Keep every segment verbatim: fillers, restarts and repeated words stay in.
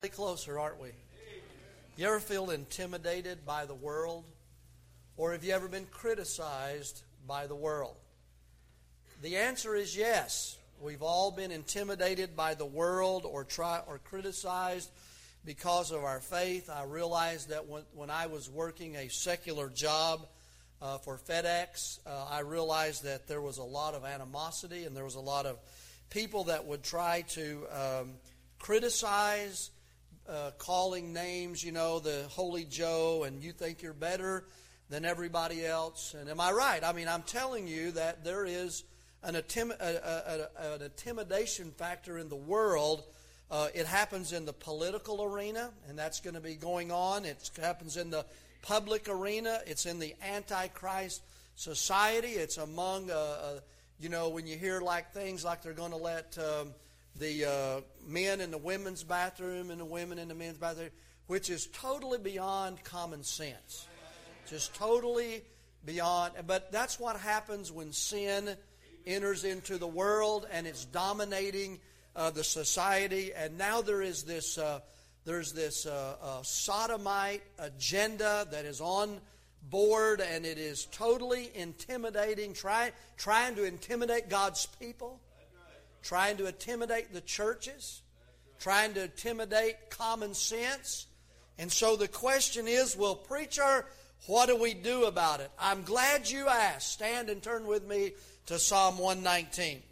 Closer, aren't we? You ever feel intimidated by the world? Or have you ever been criticized by the world? The answer is yes. We've all been intimidated by the world or try or criticized because of our faith. I realized that when, when I was working a secular job uh, for FedEx, uh, I realized that there was a lot of animosity and there was a lot of people that would try to um, criticize, Uh, calling names, you know, the Holy Joe, and you think you're better than everybody else. And am I right? I mean, I'm telling you that there is an, intim- a, a, a, an intimidation factor in the world. Uh, it happens in the political arena, and that's going to be going on. It happens in the public arena. It's in the Antichrist society. It's among, uh, uh, you know, when you hear like things like they're going to let Um, the uh, men in the women's bathroom and the women in the men's bathroom, which is totally beyond common sense. Just totally beyond. But that's what happens when sin enters into the world and it's dominating uh, the society. And now there is this, uh, there's this uh, uh, sodomite agenda that is on board, and it is totally intimidating, try, trying to intimidate God's people. Trying to intimidate the churches, trying to intimidate common sense. And so the question is, well, preacher, what do we do about it? I'm glad you asked. Stand and turn with me to Psalm one nineteen.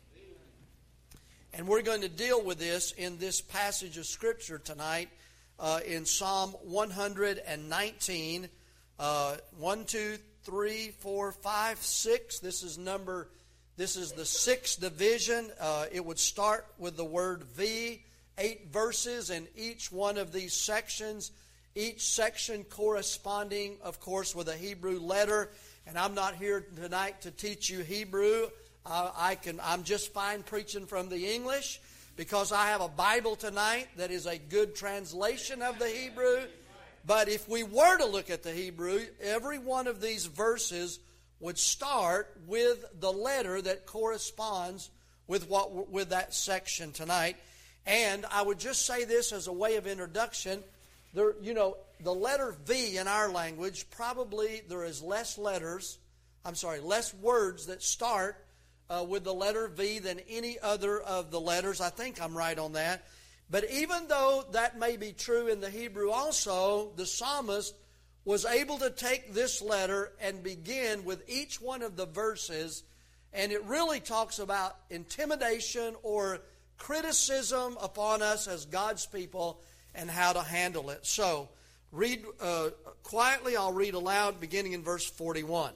And we're going to deal with this in this passage of Scripture tonight uh, in Psalm one nineteen. Uh, one, two, three, four, five, six. This is number This is the sixth division. Uh, it would start with the word V, eight verses in each one of these sections, each section corresponding, of course, with a Hebrew letter. And I'm not here tonight to teach you Hebrew. Uh, I can, I'm just fine preaching from the English because I have a Bible tonight that is a good translation of the Hebrew. But if we were to look at the Hebrew, every one of these verses would start with the letter that corresponds with what with that section tonight. And I would just say this as a way of introduction. There, you know, the letter V in our language, probably there is less letters, I'm sorry, less words that start uh, with the letter V than any other of the letters. I think I'm right on that. But even though that may be true in the Hebrew also, the psalmist was able to take this letter and begin with each one of the verses, and it really talks about intimidation or criticism upon us as God's people and how to handle it. So, read uh, quietly, I'll read aloud beginning in verse forty-one.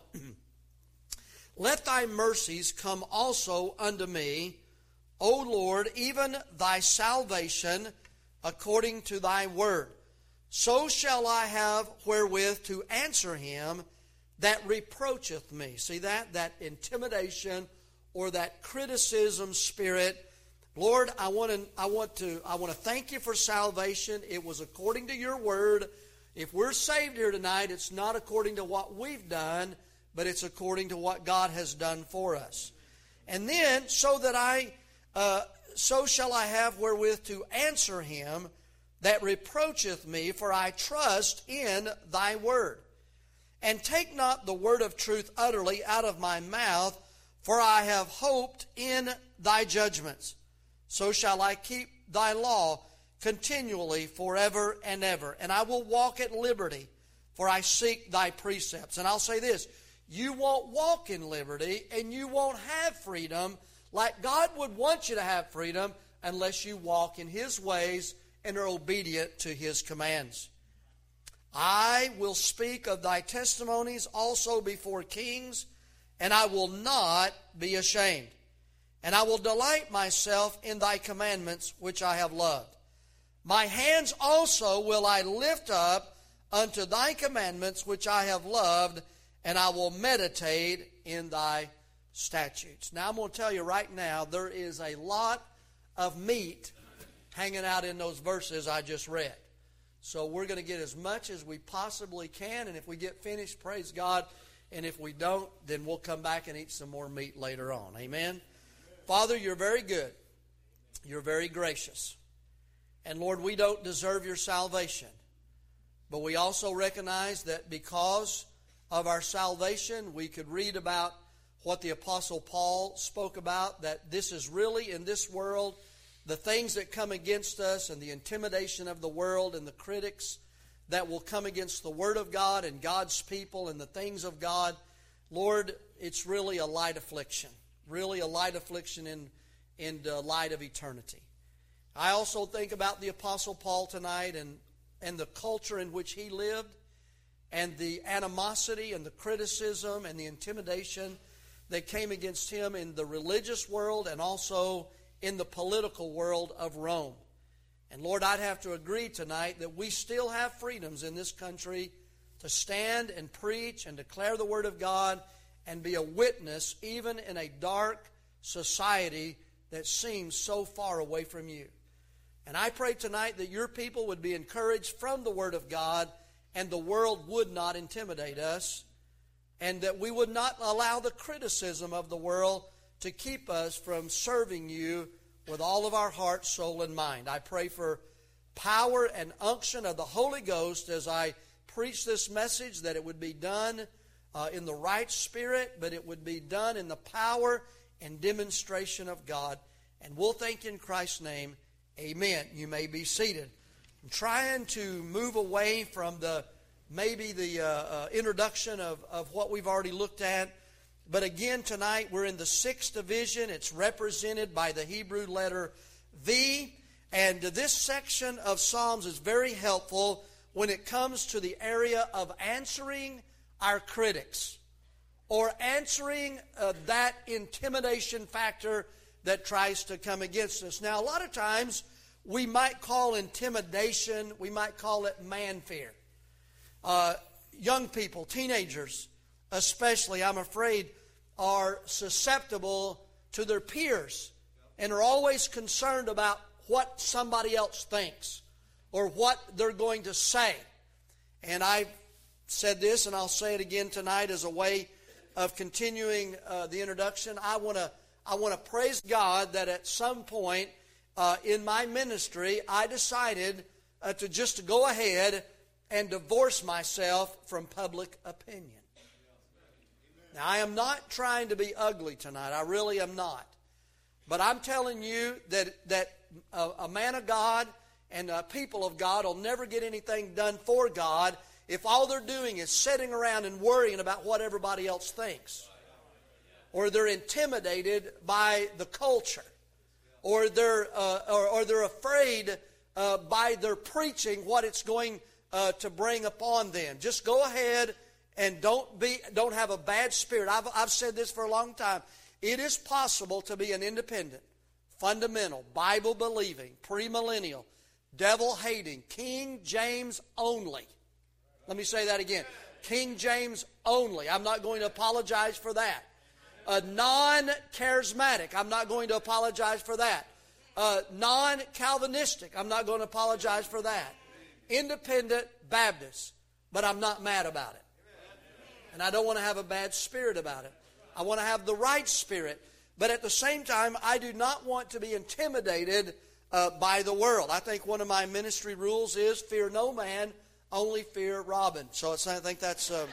Let thy mercies come also unto me, O Lord, even thy salvation according to thy word. So shall I have wherewith to answer him that reproacheth me. See that? That intimidation or that criticism spirit. Lord, I want to I want to I want to thank you for salvation. It was according to your word. If we're saved here tonight, it's not according to what we've done, but it's according to what God has done for us. And then so that I uh, so shall I have wherewith to answer him that reproacheth me, for I trust in thy word. And take not the word of truth utterly out of my mouth, for I have hoped in thy judgments. So shall I keep thy law continually forever and ever. And I will walk at liberty, for I seek thy precepts. And I'll say this, you won't walk in liberty and you won't have freedom like God would want you to have freedom unless you walk in his ways and are obedient to his commands. I will speak of thy testimonies also before kings, and I will not be ashamed. And I will delight myself in thy commandments, which I have loved. My hands also will I lift up unto thy commandments, which I have loved, and I will meditate in thy statutes. Now I'm going to tell you right now, there is a lot of meat hanging out in those verses I just read. So we're going to get as much as we possibly can, and if we get finished, praise God. And if we don't, then we'll come back and eat some more meat later on. Amen? Father, you're very good. You're very gracious. And Lord, we don't deserve your salvation. But we also recognize that because of our salvation, we could read about what the Apostle Paul spoke about, that this is really in this world, the things that come against us and the intimidation of the world and the critics that will come against the Word of God and God's people and the things of God. Lord, it's really a light affliction, really a light affliction in, in the light of eternity. I also think about the Apostle Paul tonight and, and the culture in which he lived and the animosity and the criticism and the intimidation that came against him in the religious world and also in the political world of Rome. And Lord, I'd have to agree tonight that we still have freedoms in this country to stand and preach and declare the Word of God and be a witness even in a dark society that seems so far away from you. And I pray tonight that your people would be encouraged from the Word of God and the world would not intimidate us, and that we would not allow the criticism of the world to keep us from serving you with all of our heart, soul, and mind. I pray for power and unction of the Holy Ghost as I preach this message, that it would be done uh, in the right spirit, but it would be done in the power and demonstration of God. And we'll thank you in Christ's name. Amen. You may be seated. I'm trying to move away from the maybe the uh, uh, introduction of, of what we've already looked at. But again, tonight we're in the sixth division. It's represented by the Hebrew letter V. And this section of Psalms is very helpful when it comes to the area of answering our critics or answering uh, that intimidation factor that tries to come against us. Now, a lot of times we might call intimidation, we might call it man fear. Uh, young people, teenagers especially, I'm afraid, are susceptible to their peers and are always concerned about what somebody else thinks or what they're going to say. And I've said this, and I'll say it again tonight as a way of continuing uh, the introduction. I want to I want to praise God that at some point uh, in my ministry, I decided uh, to just to go ahead and divorce myself from public opinion. Now, I am not trying to be ugly tonight. I really am not. But I'm telling you that, that a, a man of God and a people of God will never get anything done for God if all they're doing is sitting around and worrying about what everybody else thinks. Or they're intimidated by the culture. Or they're, uh, or, or they're afraid uh, by their preaching what it's going uh, to bring upon them. Just go ahead and don't be, don't have a bad spirit. I've, I've said this for a long time. It is possible to be an independent, fundamental, Bible-believing, premillennial, devil-hating, King James only. Let me say that again. King James only. I'm not going to apologize for that. A non-charismatic. I'm not going to apologize for that. Uh, non-Calvinistic. I'm not going to apologize for that. Independent Baptist. But I'm not mad about it. And I don't want to have a bad spirit about it. I want to have the right spirit. But at the same time, I do not want to be intimidated uh, by the world. I think one of my ministry rules is fear no man, only fear Robin. So it's, I think that's uh,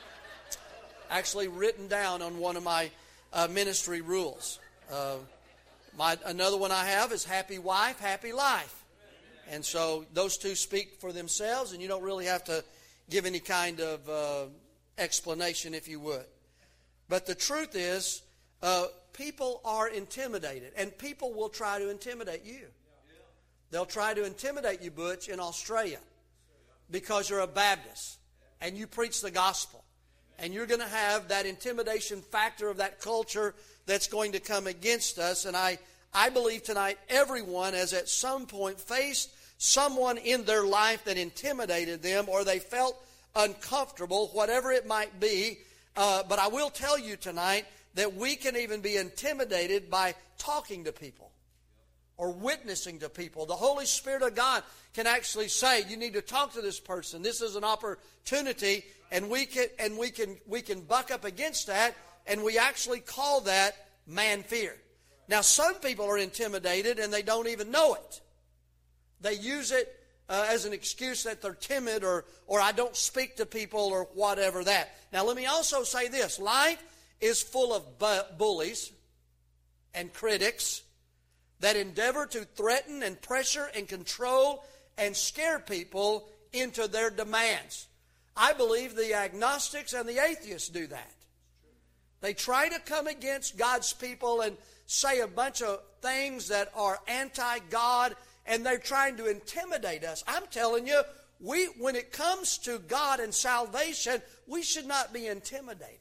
actually written down on one of my uh, ministry rules. Uh, my another one I have is happy wife, happy life. And so those two speak for themselves, and you don't really have to give any kind of uh, explanation if you would. But the truth is, uh, people are intimidated, and people will try to intimidate you. They'll try to intimidate you, Butch, in Australia because you're a Baptist and you preach the gospel. And you're going to have that intimidation factor of that culture that's going to come against us. And I, I believe tonight everyone has at some point faced someone in their life that intimidated them or they felt uncomfortable, whatever it might be. Uh, but I will tell you tonight that we can even be intimidated by talking to people or witnessing to people. The Holy Spirit of God can actually say, you need to talk to this person. This is an opportunity, and we can and we can we can buck up against that, and we actually call that man fear. Now, some people are intimidated and they don't even know it. They use it uh, as an excuse that they're timid or, or I don't speak to people or whatever that. Now let me also say this. Life is full of bu- bullies and critics that endeavor to threaten and pressure and control and scare people into their demands. I believe the agnostics and the atheists do that. They try to come against God's people and say a bunch of things that are anti-God, and they're trying to intimidate us. I'm telling you, we, when it comes to God and salvation, we should not be intimidated.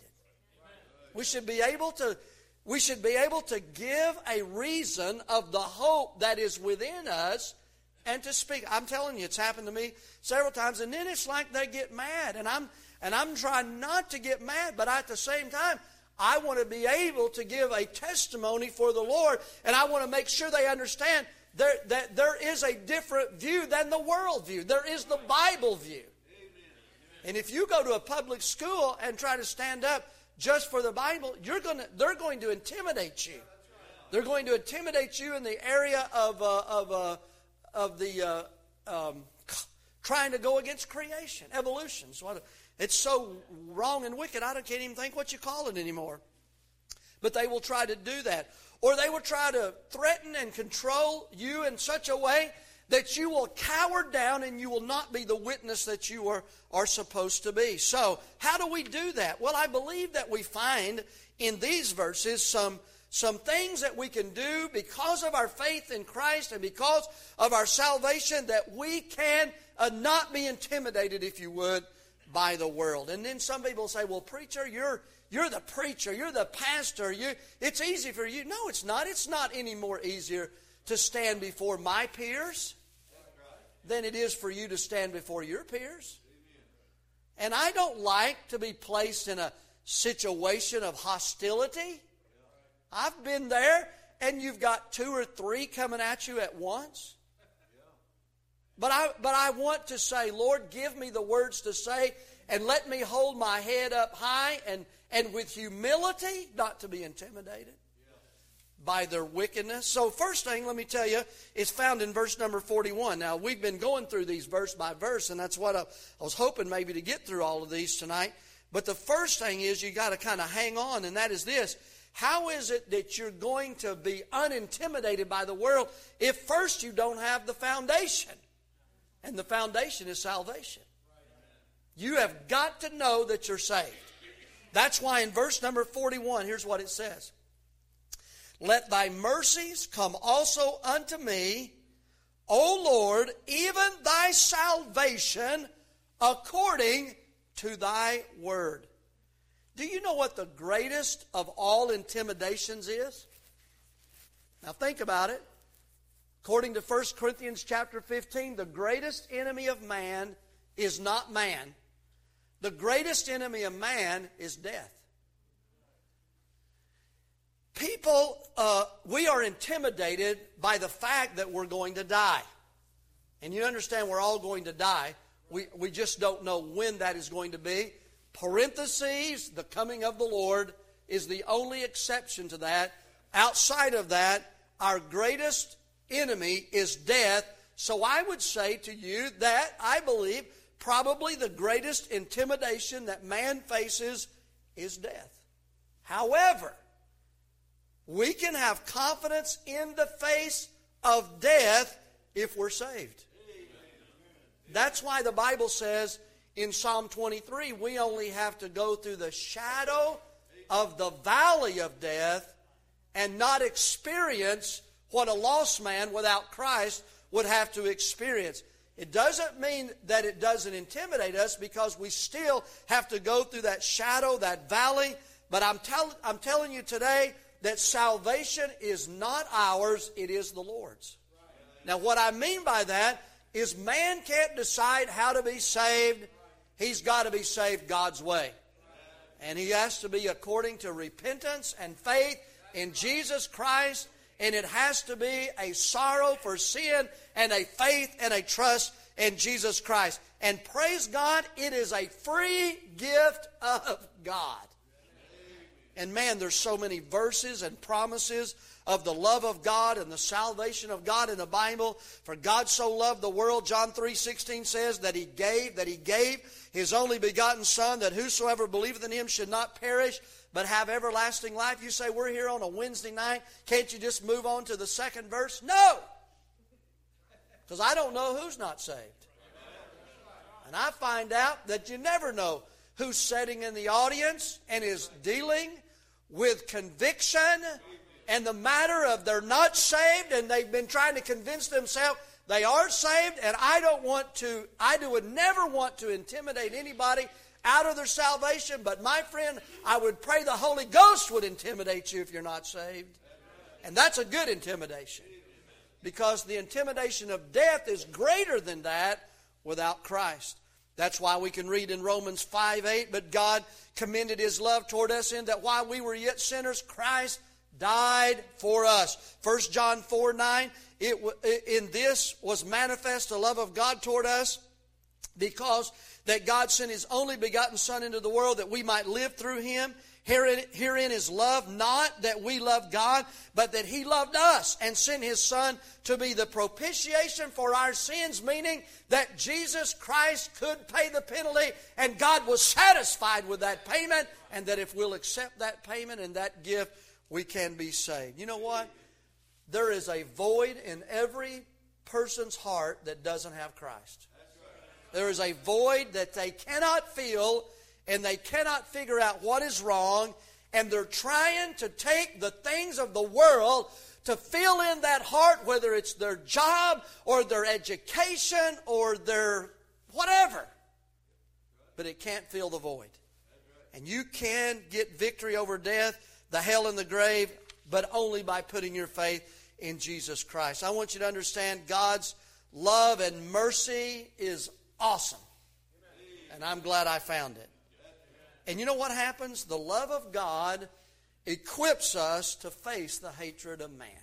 We should be able to, we should be able to give a reason of the hope that is within us and to speak. I'm telling you, it's happened to me several times, and then it's like they get mad, and I'm and I'm trying not to get mad, but at the same time, I want to be able to give a testimony for the Lord, and I want to make sure they understand there, that there is a different view than the world view. There is the Bible view. And if you go to a public school and try to stand up just for the Bible, you're going to, they're going to intimidate you. They're going to intimidate you in the area of uh, of uh, of the uh, um, trying to go against creation, evolution. So it's so wrong and wicked, I can't even think what you call it anymore. But they will try to do that. Or they will try to threaten and control you in such a way that you will cower down and you will not be the witness that you are, are supposed to be. So, how do we do that? Well, I believe that we find in these verses some, some things that we can do because of our faith in Christ and because of our salvation that we can uh, not be intimidated, if you would, by the world. And then some people say, well, preacher, you're you're the preacher, you're the pastor, you it's easy for you. No, it's not. It's not any more easier to stand before my peers than it is for you to stand before your peers. And I don't like to be placed in a situation of hostility. I've been there, and you've got two or three coming at you at once. But I, but I want to say, Lord, give me the words to say, and let me hold my head up high and, and with humility, not to be intimidated by their wickedness. So first thing, let me tell you, is found in verse number forty-one. Now, we've been going through these verse by verse, and that's what I, I was hoping maybe to get through all of these tonight. But the first thing is you got to kind of hang on, and that is this. How is it that you're going to be unintimidated by the world if first you don't have the foundation? And the foundation is salvation. You have got to know that you're saved. That's why in verse number forty-one, here's what it says. Let thy mercies come also unto me, O Lord, even thy salvation according to thy word. Do you know what the greatest of all intimidations is? Now think about it. According to First Corinthians chapter fifteen, the greatest enemy of man is not man. The greatest enemy of man is death. People, uh, we are intimidated by the fact that we're going to die. And you understand we're all going to die. We, we just don't know when that is going to be. Parentheses, the coming of the Lord is the only exception to that. Outside of that, our greatest enemy is death. So I would say to you that I believe probably the greatest intimidation that man faces is death. However, we can have confidence in the face of death if we're saved. That's why the Bible says in Psalm twenty-three, we only have to go through the shadow of the valley of death and not experience what a lost man without Christ would have to experience. It doesn't mean that it doesn't intimidate us because we still have to go through that shadow, that valley. But I'm, tell, I'm telling you today that salvation is not ours, it is the Lord's. Now what I mean by that is man can't decide how to be saved. He's got to be saved God's way. And he has to be according to repentance and faith in Jesus Christ. And it has to be a sorrow for sin and a faith and a trust in Jesus Christ. And praise God, it is a free gift of God. And man, there's so many verses and promises of the love of God and the salvation of God in the Bible. For God so loved the world, John three sixteen says, that He gave, that He gave His only begotten Son, that whosoever believeth in Him should not perish, but have everlasting life. You say, we're here on a Wednesday night. Can't you just move on to the second verse? No! Because I don't know who's not saved. And I find out that you never know who's sitting in the audience and is dealing with conviction and the matter of they're not saved and they've been trying to convince themselves they are saved. And I don't want to, I would never want to intimidate anybody out of their salvation. But my friend, I would pray the Holy Ghost would intimidate you if you're not saved. And that's a good intimidation. Because the intimidation of death is greater than that without Christ. That's why we can read in Romans five eight, but God commended His love toward us in that while we were yet sinners, Christ died for us. First John four nine, it, in this was manifest the love of God toward us, because that God sent His only begotten Son into the world that we might live through Him. Herein, herein is love, not that we love God, but that He loved us and sent His Son to be the propitiation for our sins, meaning that Jesus Christ could pay the penalty and God was satisfied with that payment, and that if we'll accept that payment and that gift, we can be saved. You know what? There is a void in every person's heart that doesn't have Christ. There is a void that they cannot feel, and they cannot figure out what is wrong, and they're trying to take the things of the world to fill in that heart, whether it's their job or their education or their whatever. But it can't fill the void. And you can get victory over death, the hell and the grave, but only by putting your faith in Jesus Christ. I want you to understand God's love and mercy is awesome. And I'm glad I found it. And you know what happens? The love of God equips us to face the hatred of man.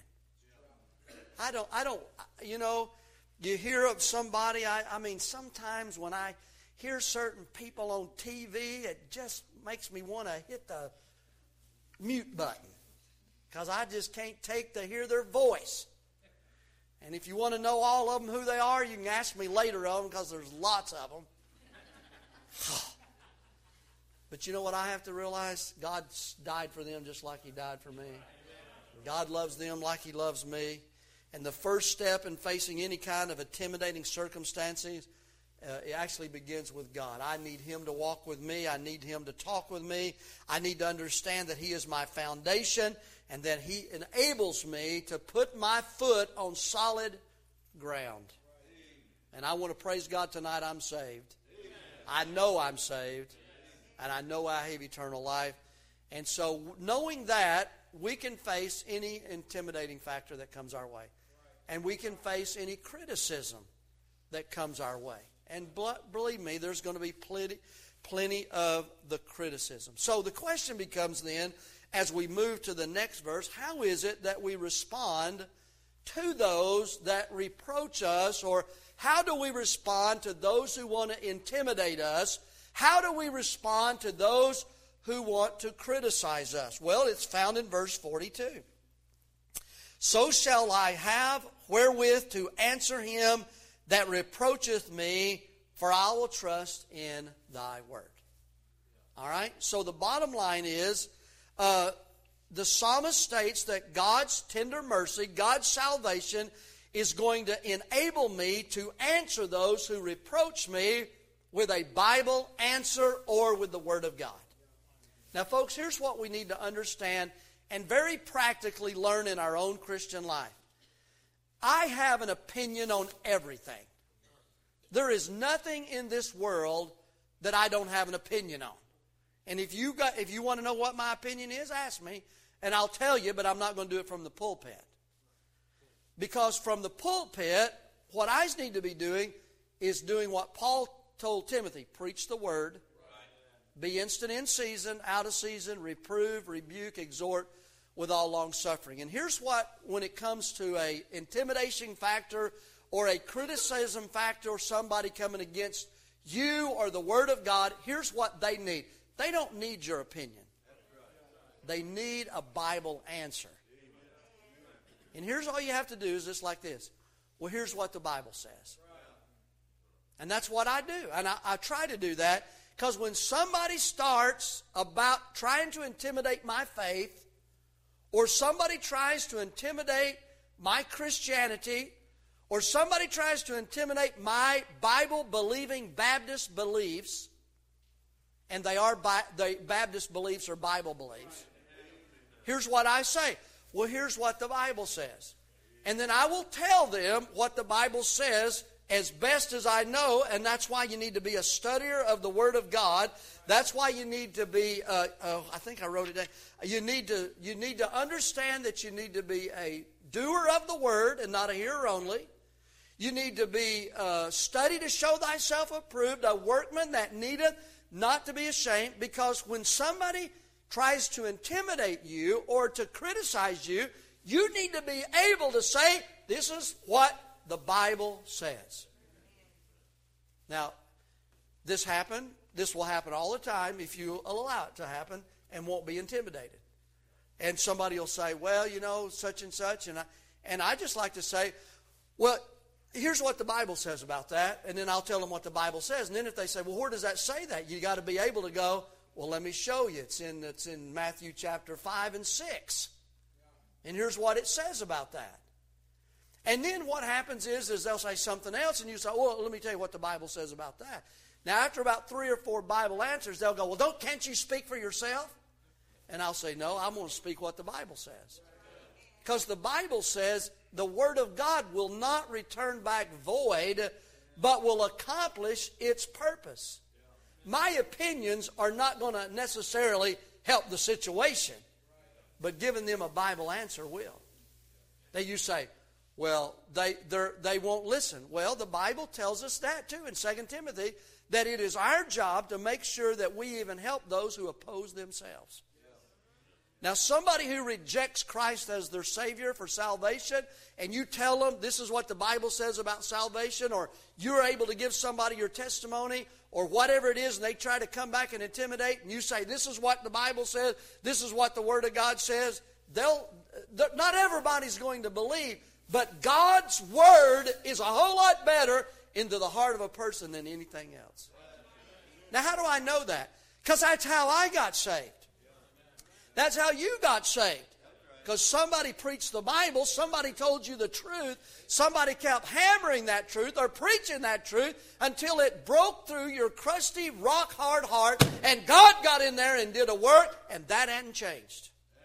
I don't, I don't, you know, you hear of somebody, I, I mean, sometimes when I hear certain people on T V, it just makes me want to hit the mute button. Because I just can't take to hear their voice. And if you want to know all of them who they are, you can ask me later on, because there's lots of them. But you know what I have to realize? God died for them just like He died for me. God loves them like He loves me. And the first step in facing any kind of intimidating circumstances, uh, it actually begins with God. I need Him to walk with me. I need Him to talk with me. I need to understand that He is my foundation and that He enables me to put my foot on solid ground. And I want to praise God tonight I'm saved. I know I'm saved. And I know I have eternal life. And so knowing that, we can face any intimidating factor that comes our way. And we can face any criticism that comes our way. And believe me, there's going to be plenty, plenty of the criticism. So the question becomes then, as we move to the next verse, how is it that we respond to those that reproach us? Or how do we respond to those who want to intimidate us? How do we respond to those who want to criticize us? Well, it's found in verse forty-two. So shall I have wherewith to answer him that reproacheth me, for I will trust in thy word. All right? So the bottom line is, uh, the psalmist states that God's tender mercy, God's salvation, is going to enable me to answer those who reproach me with a Bible answer or with the Word of God. Now, folks, here's what we need to understand and very practically learn in our own Christian life. I have an opinion on everything. There is nothing in this world that I don't have an opinion on. And if you got, if you want to know what my opinion is, ask me, and I'll tell you, but I'm not going to do it from the pulpit. Because from the pulpit, what I need to be doing is doing what Paul told Timothy, preach the word, be instant in season, out of season, reprove, rebuke, exhort with all long suffering. And here's what, when it comes to a intimidation factor or a criticism factor or somebody coming against you or the Word of God, here's what they need. They don't need your opinion. They need a Bible answer. And here's all you have to do is just like this. Well, here's what the Bible says. And that's what I do. And I, I try to do that because when somebody starts about trying to intimidate my faith, or somebody tries to intimidate my Christianity, or somebody tries to intimidate my Bible-believing Baptist beliefs, and they are Bi- the Baptist beliefs or Bible beliefs, here's what I say. Well, here's what the Bible says. And then I will tell them what the Bible says as best as I know, and that's why you need to be a studier of the Word of God. That's why you need to be, uh, uh, I think I wrote it down, you need to, you need to understand that you need to be a doer of the Word and not a hearer only. You need to be uh, study to show thyself approved, a workman that needeth not to be ashamed, because when somebody tries to intimidate you or to criticize you, you need to be able to say, this is what the Bible says. Now, this happened. This will happen all the time if you allow it to happen and won't be intimidated. And somebody will say, well, you know, such and such. And I, and I just like to say, well, here's what the Bible says about that. And then I'll tell them what the Bible says. And then if they say, well, where does that say that? You got to be able to go, well, let me show you. It's in, it's in Matthew chapter five and six. And here's what it says about that. And then what happens is, is they'll say something else, and you say, well, let me tell you what the Bible says about that. Now, after about three or four Bible answers, they'll go, well, don't can't you speak for yourself? And I'll say, no, I'm going to speak what the Bible says. Because the Bible says the Word of God will not return back void, but will accomplish its purpose. My opinions are not going to necessarily help the situation, but giving them a Bible answer will. Now you say, well, they they won't listen. Well, the Bible tells us that too in Second Timothy, that it is our job to make sure that we even help those who oppose themselves. Now, somebody who rejects Christ as their Savior for salvation, and you tell them this is what the Bible says about salvation, or you're able to give somebody your testimony, or whatever it is, and they try to come back and intimidate, and you say this is what the Bible says, this is what the Word of God says, they'll not everybody's going to believe, but God's Word is a whole lot better into the heart of a person than anything else. Now, how do I know that? Because that's how I got saved. That's how you got saved. Because somebody preached the Bible, somebody told you the truth, somebody kept hammering that truth or preaching that truth until it broke through your crusty, rock-hard heart, and God got in there and did a work, and that hadn't changed.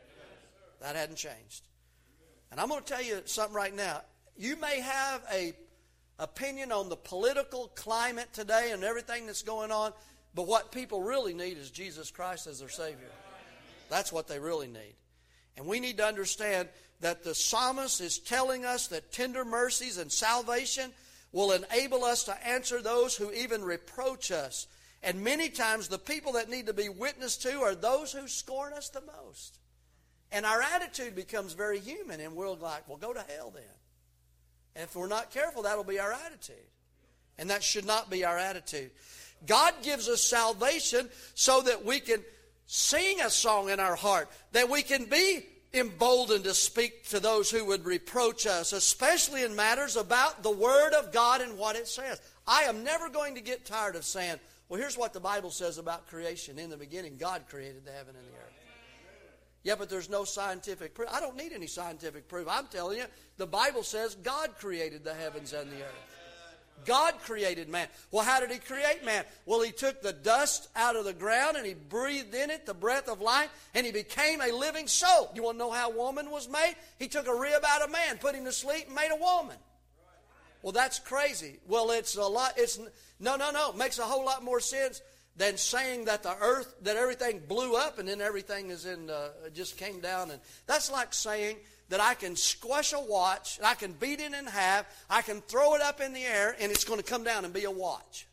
That hadn't changed. And I'm going to tell you something right now. You may have a opinion on the political climate today and everything that's going on, but what people really need is Jesus Christ as their Savior. That's what they really need. And we need to understand that the psalmist is telling us that tender mercies and salvation will enable us to answer those who even reproach us. And many times the people that need to be witnessed to are those who scorn us the most. And our attitude becomes very human, and we're like, well, go to hell then. And if we're not careful, that'll be our attitude. And that should not be our attitude. God gives us salvation so that we can sing a song in our heart, that we can be emboldened to speak to those who would reproach us, especially in matters about the Word of God and what it says. I am never going to get tired of saying, well, here's what the Bible says about creation. In the beginning, God created the heaven and the earth. Yeah, but there's no scientific proof. I don't need any scientific proof. I'm telling you, the Bible says God created the heavens and the earth. God created man. Well, how did He create man? Well, He took the dust out of the ground and He breathed in it the breath of life, and he became a living soul. You want to know how woman was made? He took a rib out of man, put him to sleep, and made a woman. Well, that's crazy. Well, it's a lot. It's no, no, no. It makes a whole lot more sense than saying that the earth, that everything blew up and then everything is in, uh, just came down. And that's like saying that I can squash a watch, and I can beat it in half, I can throw it up in the air, and it's going to come down and be a watch.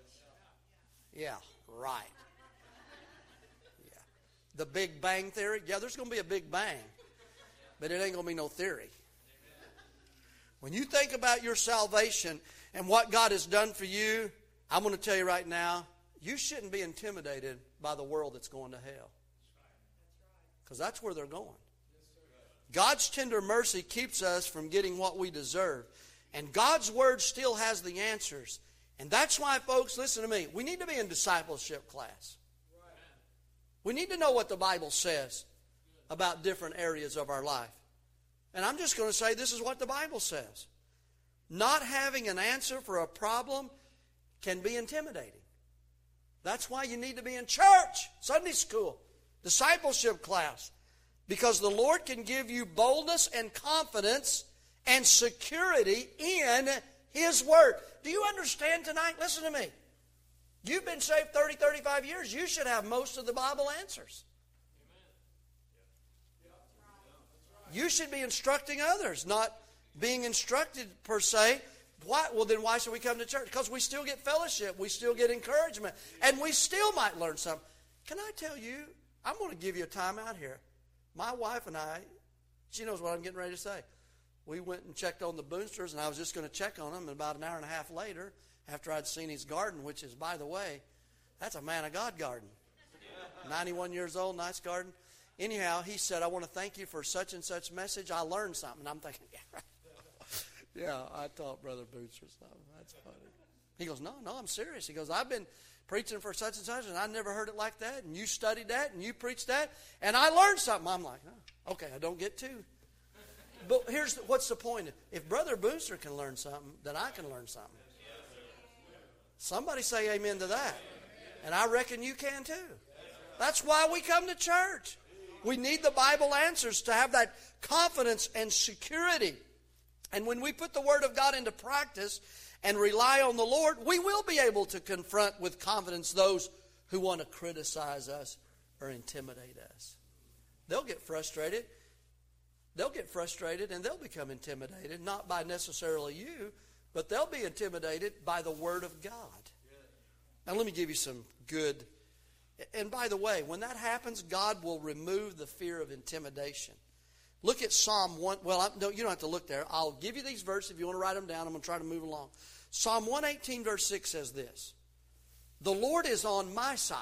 Yeah, right. Yeah. The Big Bang Theory, yeah, there's going to be a Big Bang, but it ain't going to be no theory. When you think about your salvation and what God has done for you, I'm going to tell you right now, you shouldn't be intimidated by the world that's going to hell. Because that's where they're going. God's tender mercy keeps us from getting what we deserve. And God's Word still has the answers. And that's why, folks, listen to me. We need to be in discipleship class. We need to know what the Bible says about different areas of our life. And I'm just going to say this is what the Bible says. Not having an answer for a problem can be intimidating. That's why you need to be in church, Sunday school, discipleship class. Because the Lord can give you boldness and confidence and security in His Word. Do you understand tonight? Listen to me. You've been saved thirty, thirty-five years. You should have most of the Bible answers. You should be instructing others, not being instructed per se. Why? Well, then why should we come to church? Because we still get fellowship. We still get encouragement. And we still might learn something. Can I tell you, I'm going to give you a time out here. My wife and I, she knows what I'm getting ready to say. We went and checked on the Boonsters, and I was just going to check on them. And about an hour and a half later, after I'd seen his garden, which is, by the way, that's a man of God garden. ninety-one years old, nice garden. Anyhow, he said, I want to thank you for such and such message. I learned something. And I'm thinking, yeah, yeah, I taught Brother Boonster something. That's funny. He goes, no, no, I'm serious. He goes, I've been preaching for such and such, and I never heard it like that, and you studied that, and you preached that, and I learned something. I'm like, oh, okay, I don't get two. But here's the, what's the point? If Brother Boonster can learn something, then I can learn something. Somebody say amen to that. And I reckon you can too. That's why we come to church. We need the Bible answers to have that confidence and security. And when we put the Word of God into practice and rely on the Lord, we will be able to confront with confidence those who want to criticize us or intimidate us. They'll get frustrated. They'll get frustrated and they'll become intimidated, not by necessarily you, but they'll be intimidated by the Word of God. Now let me give you some good. And by the way, when that happens, God will remove the fear of intimidation. Look at Psalm one. Well, I, no, you don't have to look there. I'll give you these verses if you want to write them down. I'm going to try to move along. Psalm one eighteen verse six says this. The Lord is on my side.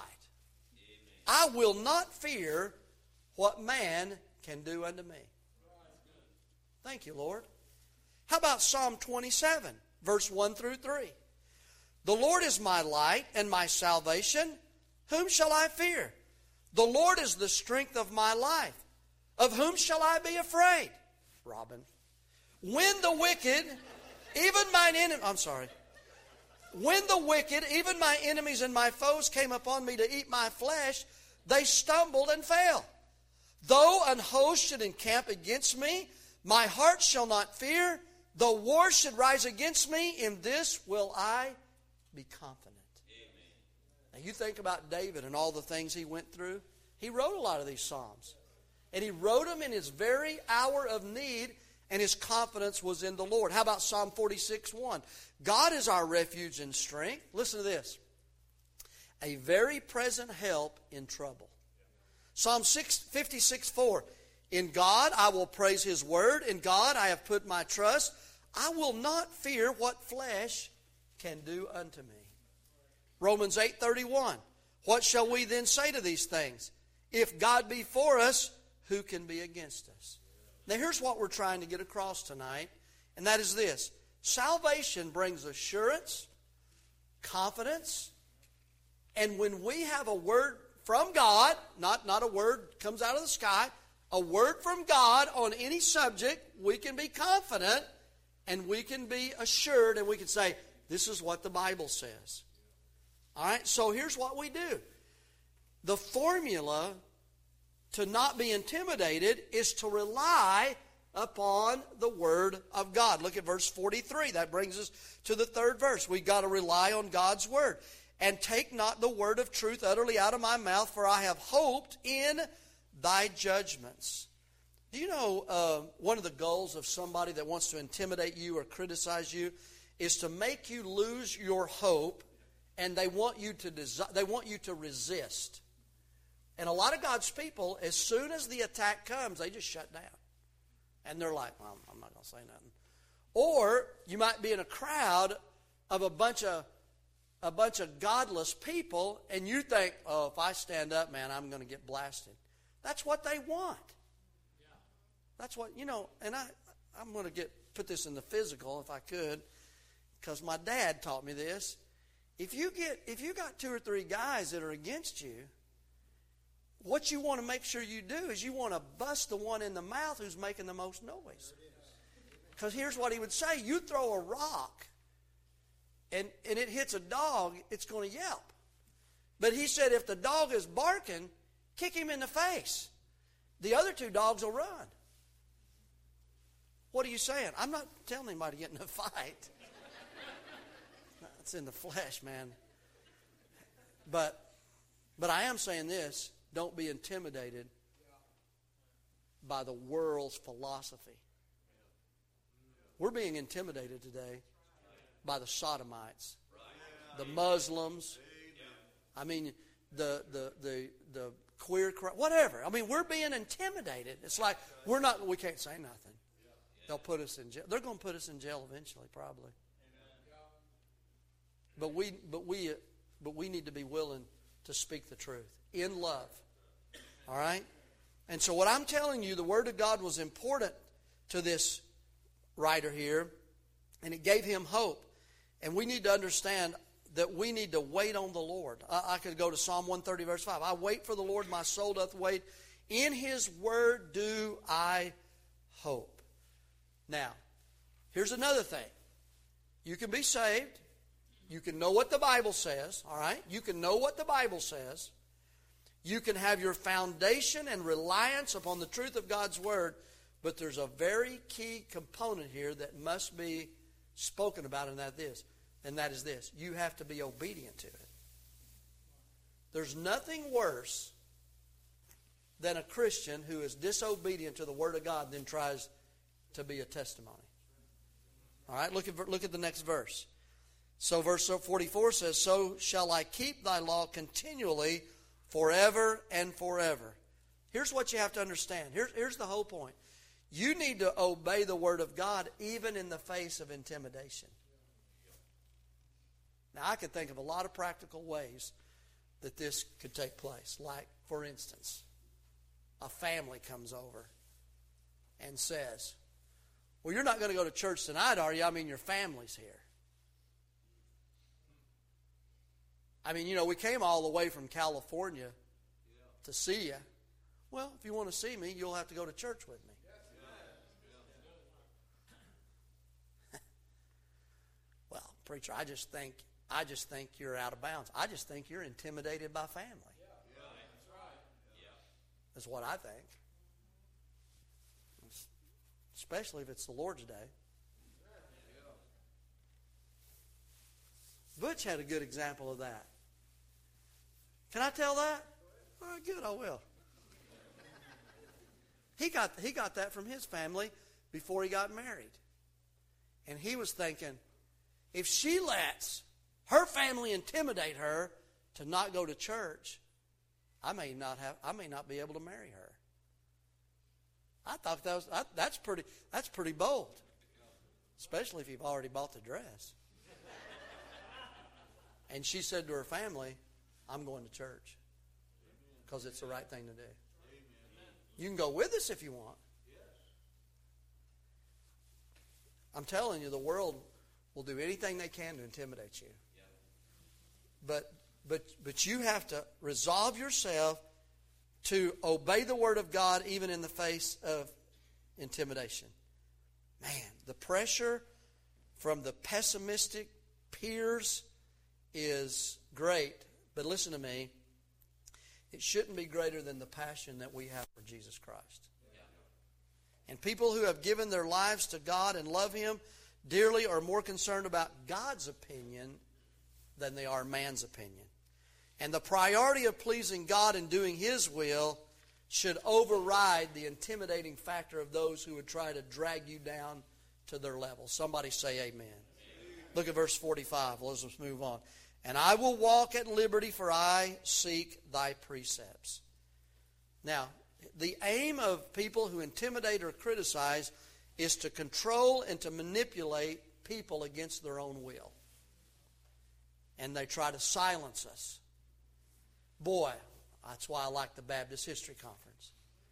Amen. I will not fear what man can do unto me. Thank you, Lord. How about Psalm twenty-seven, verse one through three? The Lord is my light and my salvation. Whom shall I fear? The Lord is the strength of my life. Of whom shall I be afraid? Robin. When the wicked, even mine enemy, I'm sorry. When the wicked, even my enemies and my foes came upon me to eat my flesh, they stumbled and fell. Though an host should encamp against me, my heart shall not fear. Though war should rise against me, in this will I be confident. Amen. Now you think about David and all the things he went through. He wrote a lot of these Psalms. And he wrote them in his very hour of need, and his confidence was in the Lord. How about Psalm forty-six one? God is our refuge and strength. Listen to this. A very present help in trouble. Psalm fifty-six four. In God I will praise His word. In God I have put my trust. I will not fear what flesh can do unto me. Romans eight thirty-one. What shall we then say to these things? If God be for us, who can be against us? Now here's what we're trying to get across tonight, and that is this. Salvation brings assurance, confidence, and when we have a word from God, not, not a word comes out of the sky, a word from God on any subject, we can be confident and we can be assured and we can say, this is what the Bible says. All right, so here's what we do. The formula to not be intimidated is to rely upon the Word of God. Look at verse forty-three. That brings us to the third verse. We've got to rely on God's Word. And take not the word of truth utterly out of my mouth, for I have hoped in thy judgments. Do you know uh, one of the goals of somebody that wants to intimidate you or criticize you is to make you lose your hope, and they want you to desi- they want you to resist. And a lot of God's people, as soon as the attack comes, they just shut down. And they're like, well, I'm not going to say nothing. Or you might be in a crowd of a bunch of a bunch of godless people, and you think, oh, if I stand up, man, I'm going to get blasted. That's what they want. That's what, you know, and I, I'm going to get put this in the physical if I could, because my dad taught me this. If you get, if you got two or three guys that are against you, what you want to make sure you do is you want to bust the one in the mouth who's making the most noise. Because here's what he would say. You throw a rock and, and it hits a dog, it's going to yelp. But he said if the dog is barking, kick him in the face. The other two dogs will run. What are you saying? I'm not telling anybody to get in a fight. It's in the flesh, man. But, but I am saying this. Don't be intimidated by the world's philosophy. We're being intimidated today by the Sodomites, the Muslims. I mean, the the the the queer crowd, whatever. I mean, we're being intimidated. It's like we're not. We can't say nothing. They'll put us in jail. They're going to put us in jail eventually, probably. But we, but we, but we need to be willing to speak the truth in love. All right? And so what I'm telling you, the Word of God was important to this writer here, and it gave him hope. And we need to understand that we need to wait on the Lord. I, I could go to Psalm one thirty, verse five. I wait for the Lord, my soul doth wait. In His Word do I hope. Now, here's another thing. You can be saved. You can know what the Bible says, all right? You can know what the Bible says. You can have your foundation and reliance upon the truth of God's Word, but there's a very key component here that must be spoken about, and that this, and that is this. You have to be obedient to it. There's nothing worse than a Christian who is disobedient to the Word of God than tries to be a testimony. All right, look at, look at the next verse. So verse forty-four says, so shall I keep thy law continually forever and forever. Here's what you have to understand. Here, here's the whole point. You need to obey the Word of God even in the face of intimidation. Now, I could think of a lot of practical ways that this could take place. Like, for instance, a family comes over and says, well, you're not going to go to church tonight, are you? I mean, your family's here. I mean, you know, we came all the way from California to see you. Well, if you want to see me, you'll have to go to church with me. Well, preacher, I just think I just think you're out of bounds. I just think you're intimidated by family. That's what I think. Especially if it's the Lord's Day. Butch had a good example of that. Can I tell that? All right, good, I will. He got, he got that from his family before he got married. And he was thinking, if she lets her family intimidate her to not go to church, I may not have, I may not be able to marry her. I thought that was, I, that's pretty, that's pretty bold. Especially if you've already bought the dress. And she said to her family, I'm going to church. Because it's the right thing to do. You can go with us if you want. I'm telling you, the world will do anything they can to intimidate you. But but but you have to resolve yourself to obey the Word of God even in the face of intimidation. Man, the pressure from the pessimistic peers is great. But listen to me. It shouldn't be greater than the passion that we have for Jesus Christ. And people who have given their lives to God and love Him dearly are more concerned about God's opinion than they are man's opinion. And the priority of pleasing God and doing His will should override the intimidating factor of those who would try to drag you down to their level. Somebody say amen. Amen. Look at verse forty-five. Let's just move on. And I will walk at liberty, for I seek thy precepts. Now, the aim of people who intimidate or criticize is to control and to manipulate people against their own will. And they try to silence us. Boy, that's why I like the Baptist History Conference.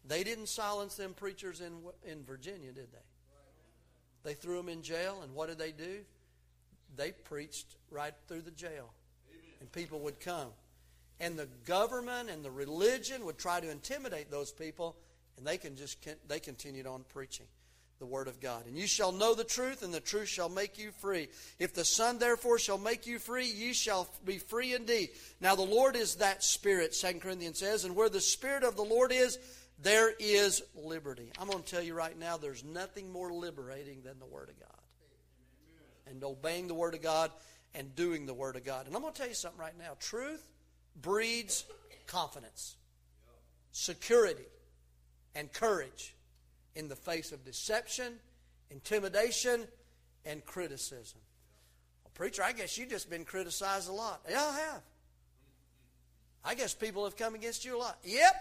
They didn't silence them preachers in, in Virginia, did they? They threw them in jail, and what did they do? They preached right through the jail. And people would come. And the government and the religion would try to intimidate those people, and they can just they continued on preaching the Word of God. And you shall know the truth, and the truth shall make you free. If the Son therefore shall make you free, ye shall be free indeed. Now the Lord is that Spirit, Second Corinthians says, and where the Spirit of the Lord is, there is liberty. I'm going to tell you right now, there's nothing more liberating than the Word of God. And obeying the Word of God and doing the Word of God. And I'm going to tell you something right now. Truth breeds confidence, security, and courage in the face of deception, intimidation, and criticism. Well, preacher, I guess you've just been criticized a lot. Yeah, I have. I guess people have come against you a lot. Yep.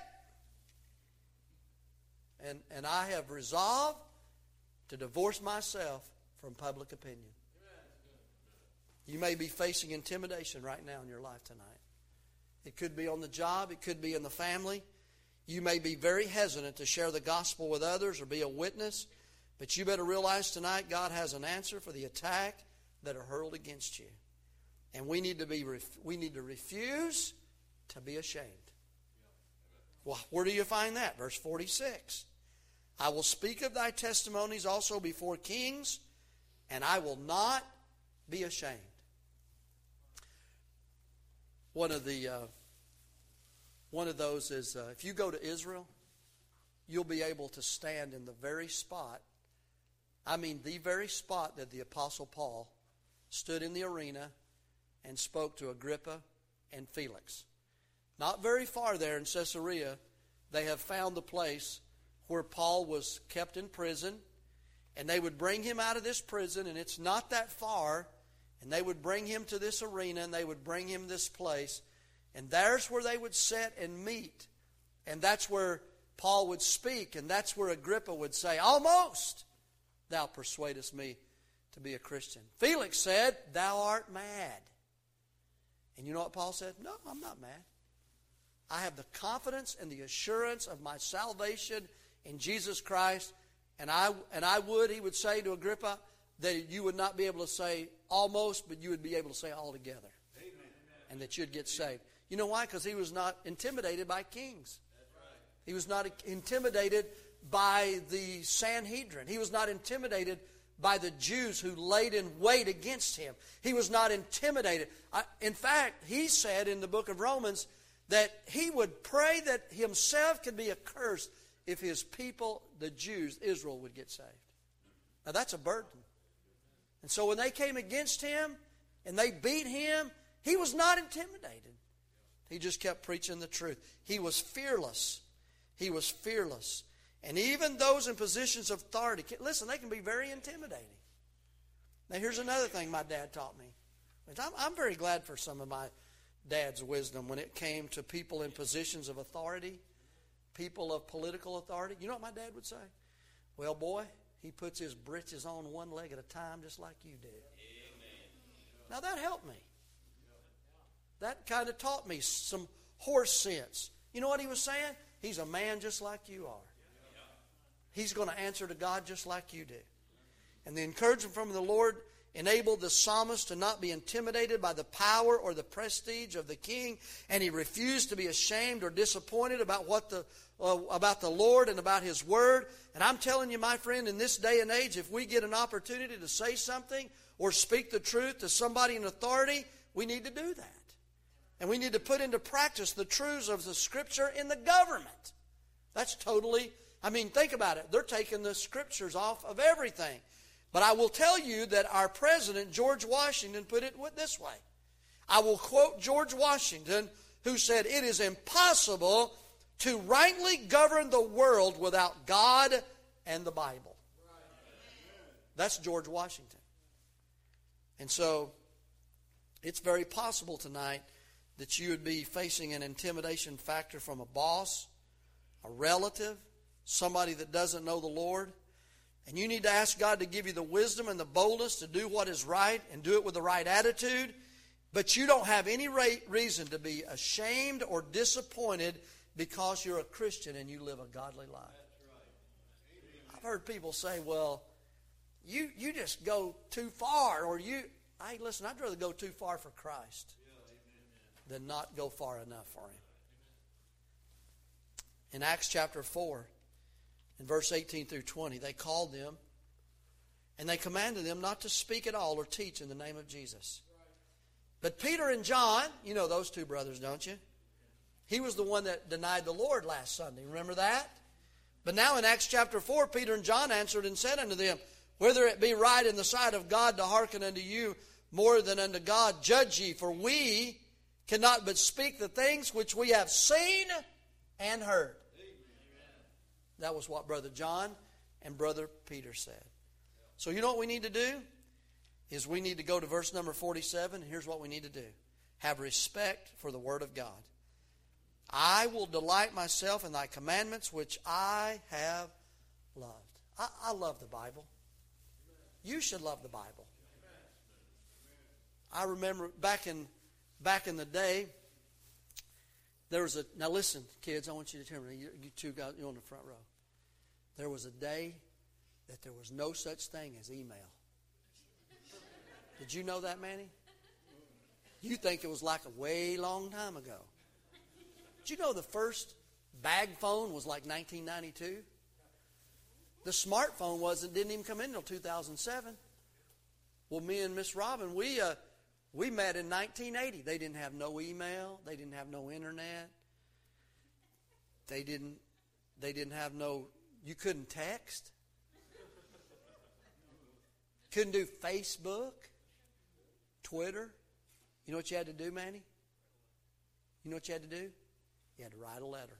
And, and I have resolved to divorce myself from public opinion. You may be facing intimidation right now in your life tonight. It could be on the job. It could be in the family. You may be very hesitant to share the gospel with others or be a witness. But you better realize tonight God has an answer for the attack that are hurled against you. And we need to be we need to refuse to be ashamed. Well, where do you find that? Verse forty-six. I will speak of thy testimonies also before kings, and I will not be ashamed. One of the uh, one of those is uh, if you go to Israel, you'll be able to stand in the very spot, I mean the very spot that the Apostle Paul stood in the arena and spoke to Agrippa and Felix. Not very far there in Caesarea, they have found the place where Paul was kept in prison, and they would bring him out of this prison, and it's not that far. And they would bring him to this arena, and they would bring him this place. And there's where they would sit and meet. And that's where Paul would speak. And that's where Agrippa would say, almost thou persuadest me to be a Christian. Felix said, thou art mad. And you know what Paul said? No, I'm not mad. I have the confidence and the assurance of my salvation in Jesus Christ. And I, and I would, he would say to Agrippa, that you would not be able to say almost, but you would be able to say altogether. Amen. And that you'd get saved. You know why? Because he was not intimidated by kings. That's right. He was not intimidated by the Sanhedrin. He was not intimidated by the Jews who laid in wait against him. He was not intimidated. I, in fact, he said in the book of Romans that he would pray that himself could be accursed if his people, the Jews, Israel, would get saved. Now that's a burden. And so when they came against him and they beat him, he was not intimidated. He just kept preaching the truth. He was fearless. He was fearless. And even those in positions of authority, listen, they can be very intimidating. Now here's another thing my dad taught me. I'm, I'm very glad for some of my dad's wisdom when it came to people in positions of authority, people of political authority. You know what my dad would say? Well, boy, he puts his britches on one leg at a time just like you did. Amen. Now that helped me. That kind of taught me some horse sense. You know what he was saying? He's a man just like you are. He's going to answer to God just like you do. And the encouragement from the Lord enabled the psalmist to not be intimidated by the power or the prestige of the king, and he refused to be ashamed or disappointed about what the uh, about the Lord and about His Word. And I'm telling you, my friend, in this day and age, if we get an opportunity to say something or speak the truth to somebody in authority, we need to do that. And we need to put into practice the truths of the Scripture in the government. That's totally, I mean, think about it. They're taking the Scriptures off of everything. But I will tell you that our President, George Washington, put it this way. I will quote George Washington, who said, it is impossible to rightly govern the world without God and the Bible. That's George Washington. And so, it's very possible tonight that you would be facing an intimidation factor from a boss, a relative, somebody that doesn't know the Lord. And you need to ask God to give you the wisdom and the boldness to do what is right and do it with the right attitude. But you don't have any reason to be ashamed or disappointed because you're a Christian and you live a godly life. I've heard people say, well, you, you just go too far, or you, hey, listen, I'd rather go too far for Christ than not go far enough for Him. In Acts chapter four, in verse eighteen through twenty, they called them and they commanded them not to speak at all or teach in the name of Jesus. But Peter and John, you know those two brothers, don't you? He was the one that denied the Lord last Sunday. Remember that? But now in Acts chapter four, Peter and John answered and said unto them, whether it be right in the sight of God to hearken unto you more than unto God, judge ye, for we cannot but speak the things which we have seen and heard. That was what Brother John and Brother Peter said. So you know what we need to do? Is we need to go to verse number forty-seven, and here's what we need to do. Have respect for the Word of God. I will delight myself in thy commandments, which I have loved. I, I love the Bible. You should love the Bible. I remember back in back in the day, there was a, now listen, kids, I want you to tell me, you, you two guys, you're on the front row. There was a day that there was no such thing as email. Did you know that, Manny? You think it was like a way long time ago. Did you know the first bag phone was like nineteen ninety-two? The smartphone wasn't didn't even come in until two thousand seven. Well, me and Miss Robin, we uh, we met in nineteen eighty. They didn't have no email. They didn't have no internet. They didn't. They didn't have no. You couldn't text. Couldn't do Facebook, Twitter. You know what you had to do, Manny? You know what you had to do? You had to write a letter.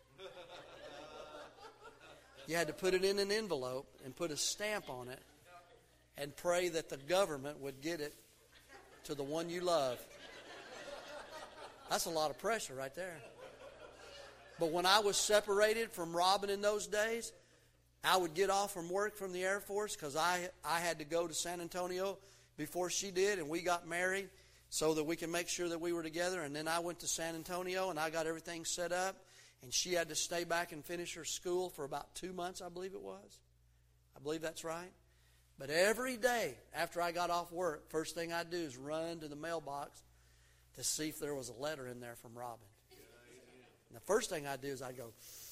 You had to put it in an envelope and put a stamp on it and pray that the government would get it to the one you love. That's a lot of pressure right there. But when I was separated from Robin in those days, I would get off from work from the Air Force because I, I had to go to San Antonio before she did, and we got married so that we can make sure that we were together. And then I went to San Antonio, and I got everything set up. And she had to stay back and finish her school for about two months, I believe it was. I believe that's right. But every day after I got off work, first thing I'd do is run to the mailbox to see if there was a letter in there from Robin. And the first thing I'd do is I'd go,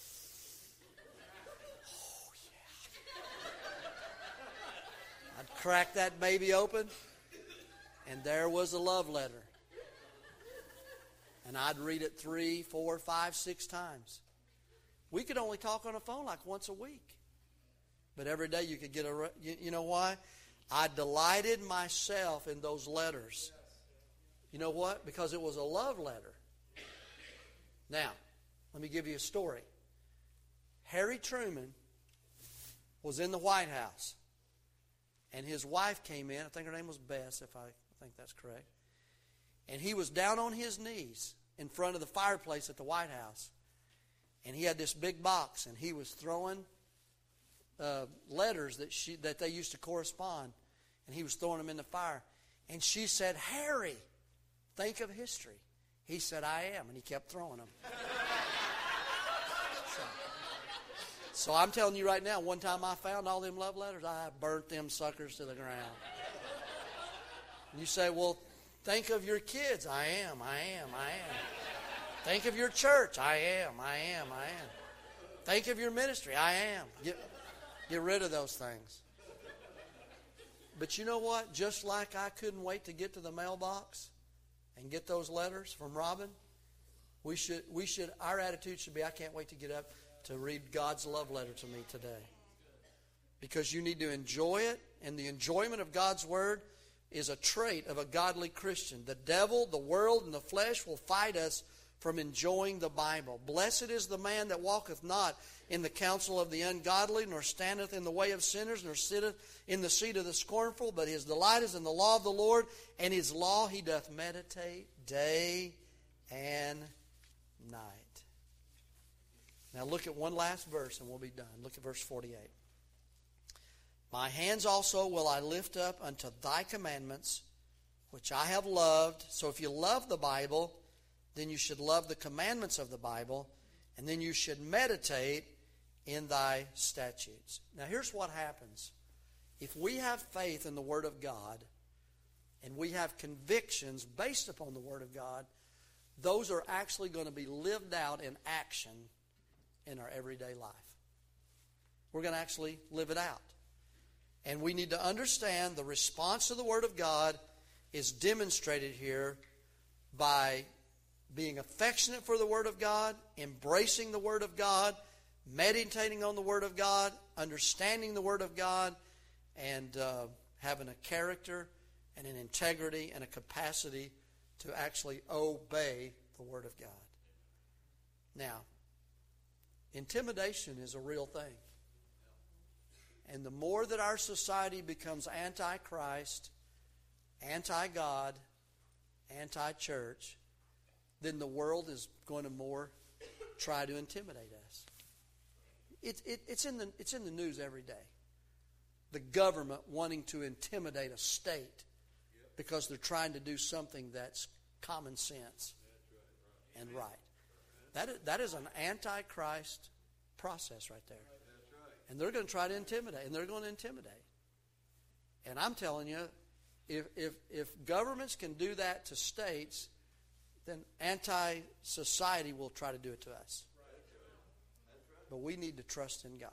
oh, yeah. I'd crack that baby open, and there was a love letter. And I'd read it three, four, five, six times. We could only talk on the phone like once a week. But every day you could get a... You, you know why? I delighted myself in those letters. You know what? Because it was a love letter. Now, let me give you a story. Harry Truman was in the White House. And his wife came in. I think her name was Bess, if I think that's correct. And he was down on his knees in front of the fireplace at the White House. And he had this big box, and he was throwing uh, letters that she that they used to correspond. And he was throwing them in the fire. And she said, Harry, think of history. He said, I am. And he kept throwing them. so, so I'm telling you right now, one time I found all them love letters, I burnt them suckers to the ground. And you say, well, think of your kids. I am, I am, I am. Think of your church. I am, I am, I am. Think of your ministry. I am. Get, get rid of those things. But you know what? Just like I couldn't wait to get to the mailbox and get those letters from Robin, we should, we should, our attitude should be, I can't wait to get up to read God's love letter to me today. Because you need to enjoy it, and the enjoyment of God's Word is a trait of a godly Christian. The devil, the world, and the flesh will fight us from enjoying the Bible. Blessed is the man that walketh not in the counsel of the ungodly, nor standeth in the way of sinners, nor sitteth in the seat of the scornful, but his delight is in the law of the Lord, and his law he doth meditate day and night. Now look at one last verse and we'll be done. Look at verse forty-eight. My hands also will I lift up unto thy commandments, which I have loved. So if you love the Bible, then you should love the commandments of the Bible. And then you should meditate in thy statutes. Now here's what happens. If we have faith in the Word of God, and we have convictions based upon the Word of God, those are actually going to be lived out in action in our everyday life. We're going to actually live it out. And we need to understand the response to the Word of God is demonstrated here by being affectionate for the Word of God, embracing the Word of God, meditating on the Word of God, understanding the Word of God, and uh, having a character and an integrity and a capacity to actually obey the Word of God. Now, intimidation is a real thing. And the more that our society becomes anti-Christ, anti-God, anti-church, then the world is going to more try to intimidate us. It, it, it's, in the, it's in the news every day. The government wanting to intimidate a state because they're trying to do something that's common sense and right. That is, that is an anti-Christ process right there. And they're going to try to intimidate, and they're going to intimidate. And I'm telling you, if if, if governments can do that to states, then anti-society will try to do it to us. But we need to trust in God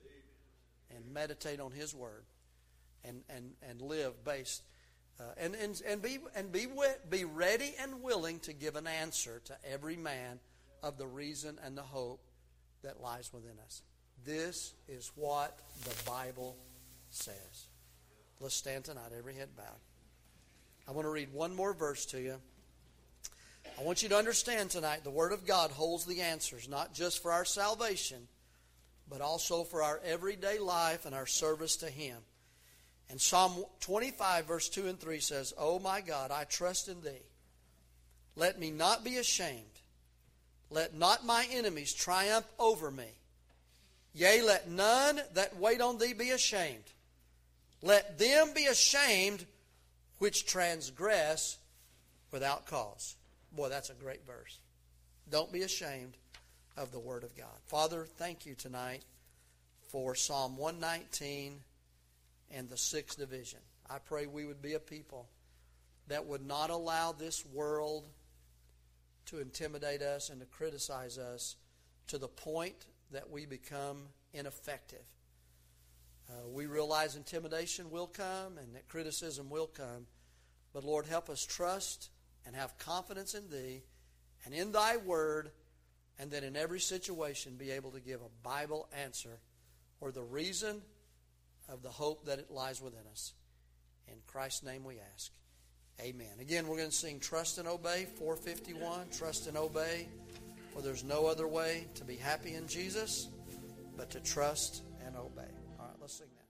and meditate on His Word and, and, and live based uh, and, and and be and be be ready and willing to give an answer to every man of the reason and the hope that lies within us. This is what the Bible says. Let's stand tonight, every head bowed. I want to read one more verse to you. I want you to understand tonight the Word of God holds the answers, not just for our salvation, but also for our everyday life and our service to Him. And Psalm twenty-five, verse two and three says, "O my God, I trust in Thee. Let me not be ashamed. Let not my enemies triumph over me. Yea, let none that wait on Thee be ashamed. Let them be ashamed which transgress without cause." Boy, that's a great verse. Don't be ashamed of the Word of God. Father, thank You tonight for Psalm one nineteen and the sixth division. I pray we would be a people that would not allow this world to intimidate us and to criticize us to the point that we become ineffective. Uh, we realize intimidation will come and that criticism will come. But Lord, help us trust and have confidence in Thee and in Thy Word, and that in every situation be able to give a Bible answer or the reason of the hope that it lies within us. In Christ's name we ask. Amen. Again, we're going to sing Trust and Obey, four fifty-one. Trust and obey, for there's no other way to be happy in Jesus but to trust and obey. All right, let's sing that.